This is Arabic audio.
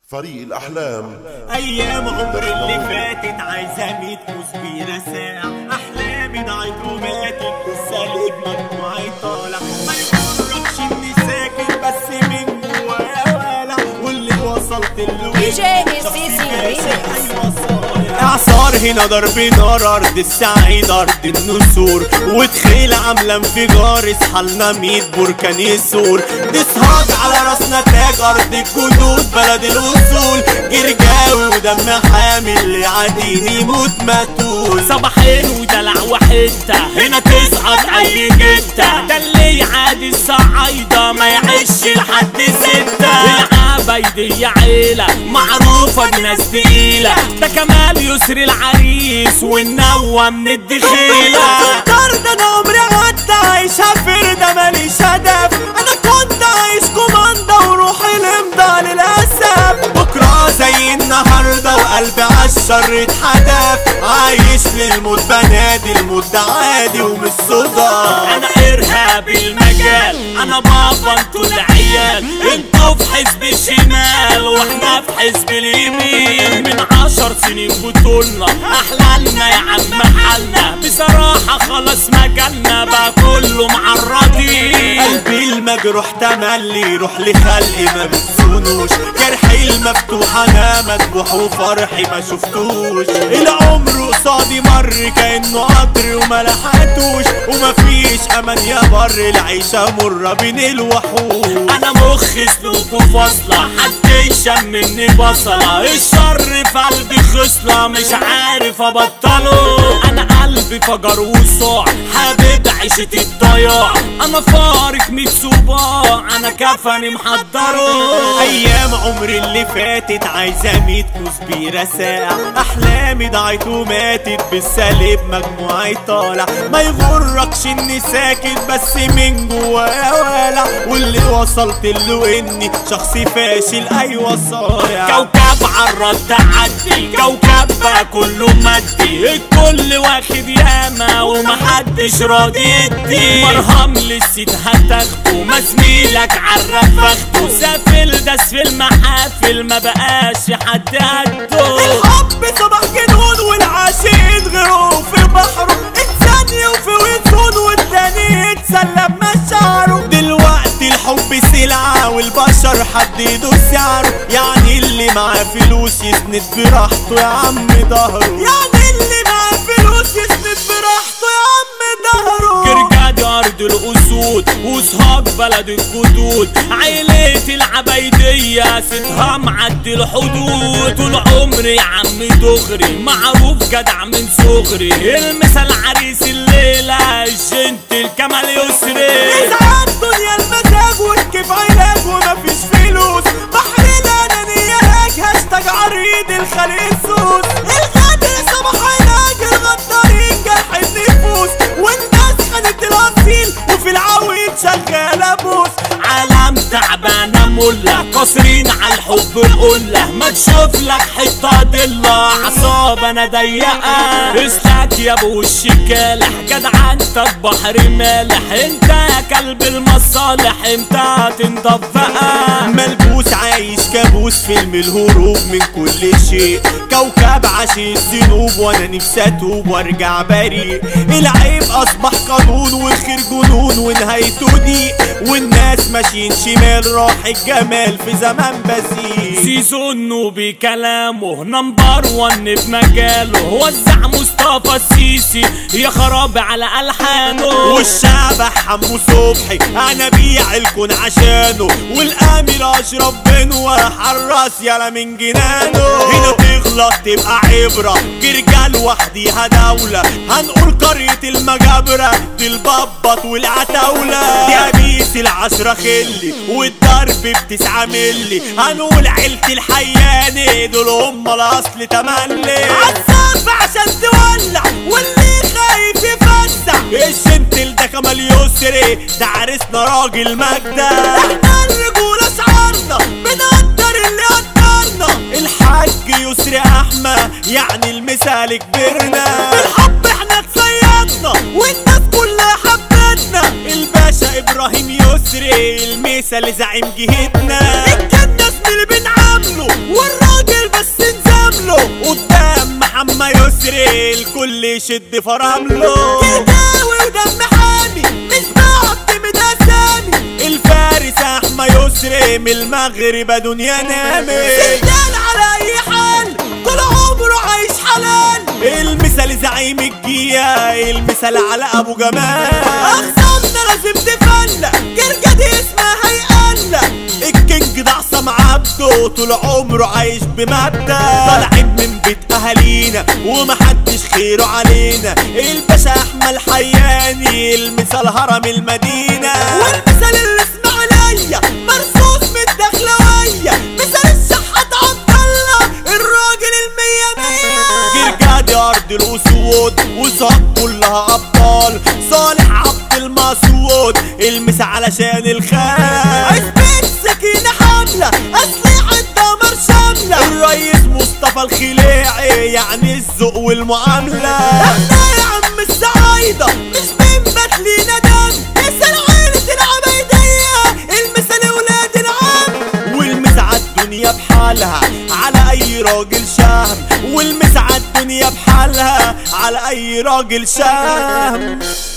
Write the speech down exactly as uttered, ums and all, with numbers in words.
فريق الأحلام. أيام عمري اللي فاتت عايزة ميت كوسبيرة ساعة، أحلامي ضاعت وماتت بالسالب مجموعي طالع. ما يغركش إني ساكت بس من جوايا والع، واللي وصلت له دي جي السيسي اعصار هنا ضرب نار، ارض السعيد ارض النسور، وتخيل عامله انفجار اصحالنا ميت بركان يسور. دسهاج على راسنا تاج ارض الجدود بلد الاصول، جرجاوي ودم حامل اللي عادين يموت ماتول. صباحين ودلع وحته هنا تصعد اي جته، ده اللي يعادي الصعايده ما يعيش لحد سته. العبايدية عيله معروفه بناس تقيله، ده كمال يسري العريس والنوى من الدخيله. فكر ده انا عمري قعدت عايشها فرده ماليش هدف، انا كنت عايش كوماندا وروحي لمضى للاسف. بكره زي النهارده وقلبي عالشر اتحدف، عايش للموت بنادي الموت ده عادي ومش صدى. انا ارهابي المجال، انا بابا انتوا العيال، انتوا في حزب الشمال واحنا في حزب اليمين. من عشر سنين بطولنا احلالنا يا عم حالنا، بصراحة خلاص مجالنا بقى كله معرضين. قلبي المجروح تملي يروح لخلقي ما بتسونوش، جرحي المفتوح انا مذبوح وفرحي ما شفتوش. العمر قصادي مر كأنه قطر وما لحقتوش، ومفيش امان يا بر العيشة مرة بين الوحوش. انا مخي سلوكه فاصلة حد يشم مني بصلة، الشر في قلبي خصلة مش عارف ابطله. انا قلبي فجر وصاع حابب عيشة الضياع، انا فارق ميت صباع انا كفني محضره. ايام عمري اللي فاتت عايزة ميت كوسبيرة ساعة، احلامي ضاعت وماتت بالسالب مجموعي طالع. ما يغركش اني ساكت بس من جوايا والع، واللي وصلت له اني شخصي فاشل ايوه صايع. كوكب عالرد تعدي كوكب بقى كله مادي، الكل واخد ياما ومحدش راضي يدي. مرهم للسيد هتاخده ما زميلك عرف اخده، سافل داس في المحافل ما بقاش حد قده. الحب صباح جنون والعاشقين غيره في بحره، الثانية وفي وزون والتاني يتسلى بمشاعره. دلوقتي الحب سلعة والبشر حددوا سعره، يعني اللي معاه فلوس يسند براحته يا عم ضهره، يعني اللي معاه فلوس يسند براحته يا عم ضهره. جرجادي ارض الاسود وصهاج بلد الجدود، عيلة العبايدية ستها معدي الحدود. طول عمري يا عم دغري معروف جدع من صغري، المثل عريس الليلة الجنت الكمال يسري. إذا الدنيا المزاج والكيف علاج ومفيش فلوس، بحر الأنانية هاج هاشتاج عريض الخلق السوس. الغدر صباح علاج الغدارين جرح النفوس، والناس خانت الأصيل وفي العويل شغالة بوس. عالم تعبانة ملة قاصرين على الحب القلة، ما تشوف لك حتة ضلة عصابنا ضيقة. اسلك يا ابو وش كالح جدع انت البحر مالح، انت يا كلب المصالح امتى تنضف بقى. ملبوس عايش كابوس فيلم الهروب من كل شيء، كوكب عشيق ذنوب وانا نفسي اتوب وارجع بريء. العيب اصبح قانون والخير جنون ونهايته ضيق، والناس ماشيين شمال راح الجمال في زمان بذيء. سيزونو بكلامه نمبر ون في مجاله، وزع مصطفى السيسي يا خرابي على الحانه. والشعب حمو صبحي انا بيع الكون عشانه، والامير اشرف بنوة حراس يالا من جنانه. هنا تغلط تبقى عبرة جرجال وحديها دولة، هنقول قرية المجابرة دي الببط والعتاولة. دي قميص العشرة خلي والضرب بتسعة ملي، هنقول عيلة الحياني دول هم الاصل تملي. عالصف عشان تولع واللي خايف يفزع، الجنتل ده كمال يسري ده عريسنا راجل مجدة. احنا الرجولة شعارنا بنقدر اللي قدرنا، الحاج يسري احمد يعني المثال كبرنا. بالحب احنا اتصيدنا والناس كلها حبتنا، الباشا ابراهيم يسري المثال زعيم جهتنا. الجنة اسم اللي بنعامله اللي يشد فرامله. كداوي ودم حامي مش بعتمد اسامي. الفارس احمى يسري من المغرب دنيا نامي. سندال على اي حال طول عمره عايش حلال. المثال زعيم الجية، المثال على ابو جمال. اخصامنا لازم تفلق جرجدي اسمها هيقلق. الكينج ده عصام عبده طول عمره عايش بمادة. طالعين من بيت اهالينا ومحدش خيره علينا. الباشا احمى الحياني المثال هرم المدينة. والمثال اللي اسمه عليا مرصوص من الدخلوية. مثال الشحات عبد الله الراجل المية مية. جرجادي ارض الاسود وصاب كلها ابطال. صالح عبد المسعود المسا علشان الخال. عزبة سكينة حاملة أسلحة دمر شاملة. الرئيس مصطفى الخليعي يعني الذوق والمعاملة. احنا يا عم السعايدة مش بنبات لينا دم. مثال عيلة العبيدية المثال ولاد العم. والمسا عالدنيا بحالها على اي راجل شهم. والمسا عالدنيا بحالها على اي راجل شهم.